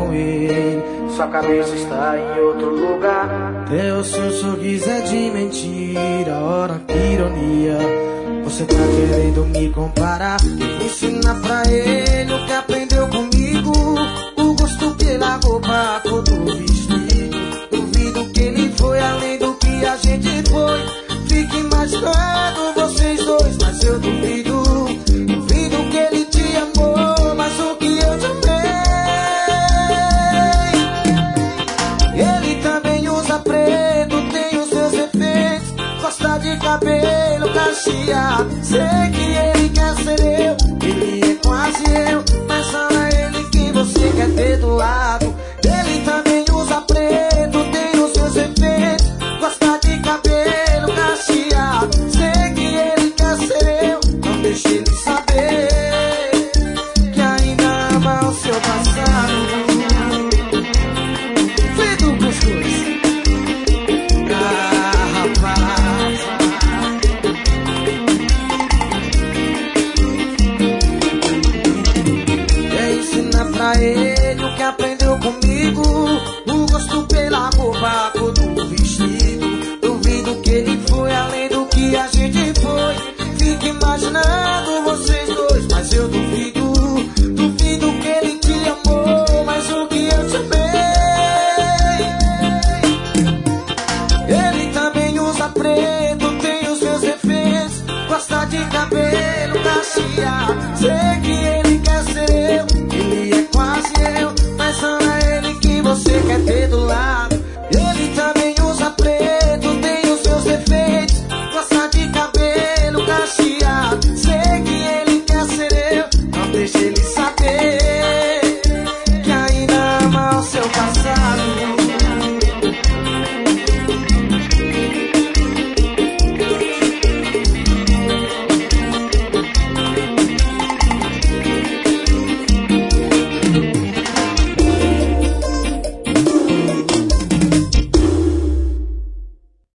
com ele. Sua cabeça está em outro lugar. Teu seu sorriso é de mentira, ora que ironia. Você tá querendo me comparar. Vou ensinar pra ele o que aprendeu comigo. O gosto pela roupa, a cor do vestido. Duvido que ele foi além do que a gente foi. Fique mais perto vocês dois, mas eu duvido. Duvido que ele te amou, mas o que eu te amei. Ele também usa preto, tem os seus efeitos. Gosta de cabelo cacheado. Sei que ele quer ser eu, ele é quase eu. Mas só é ele que você quer ter do lado.